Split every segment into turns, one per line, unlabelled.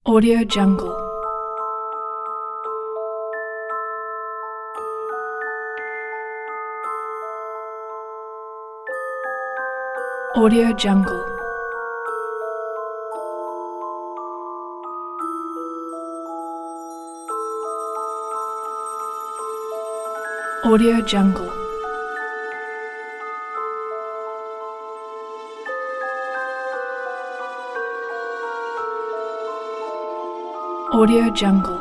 Audio Jungle. Audio Jungle. Audio Jungle. Audio Jungle.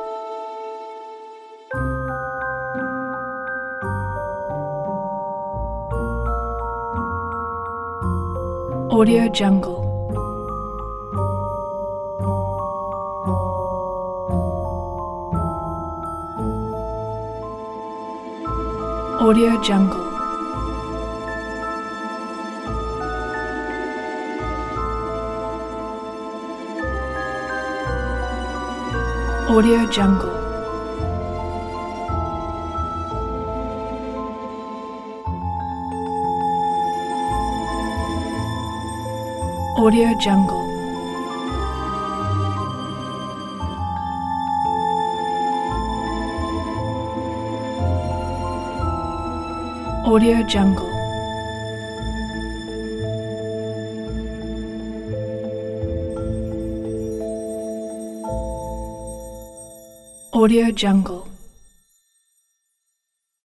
Audio Jungle. Audio Jungle. Audio Jungle. Audio Jungle. Audio Jungle. Audio Jungle.